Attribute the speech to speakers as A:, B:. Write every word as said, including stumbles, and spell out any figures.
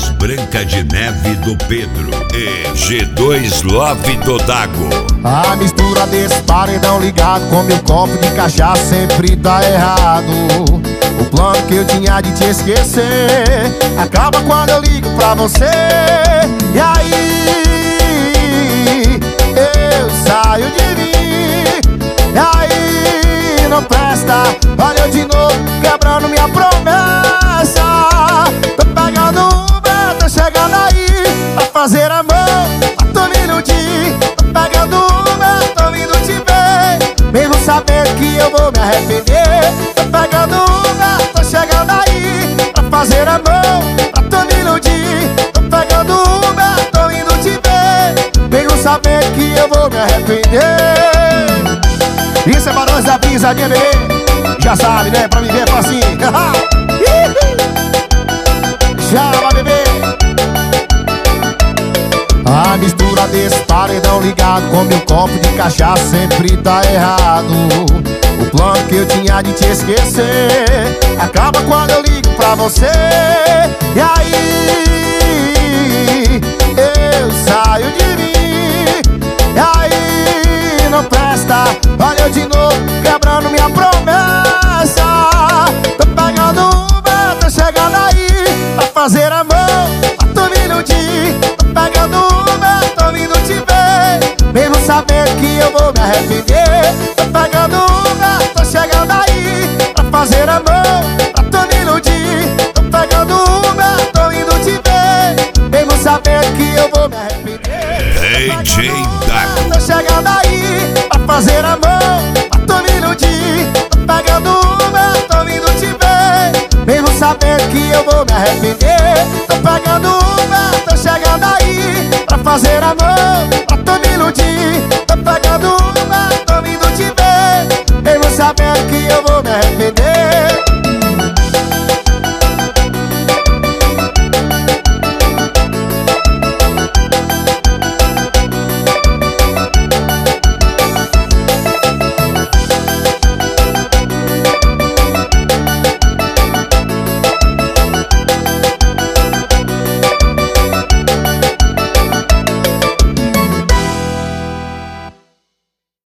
A: Bebidas Branca de Neve do Pedro e G dois Love do Dago.
B: A mistura desse paredão ligado com meu copo de cachaça sempre tá errado. O plano que eu tinha de te esquecer acaba quando eu ligo pra você. E aí eu saio de mim. E aí não presta. Olha eu de novo quebrando minha promessa. Tô pegando Uber, tô chegando aí pra fazer amor, tô me iludir. Tô pegando Uber, tô vindo te ver, mesmo sabendo que eu vou me arrepender. Tô pegando Uber, tô chegando aí pra fazer amor, tô me iludir. Tô pegando Uber, tô vindo te ver, mesmo sabendo que eu vou me arrepender. Isso é Barões da Pisadinha, bebê. Já sabe, né? Pra me ver facinho. Chama, bebê. A mistura desse paredão ligado com meu copo de cachaça sempre tá errado. O plano que eu tinha de te esquecer acaba quando eu ligo pra você. E aí eu saio de mim. E aí não presta. Olha eu de novo quebrando minha prova.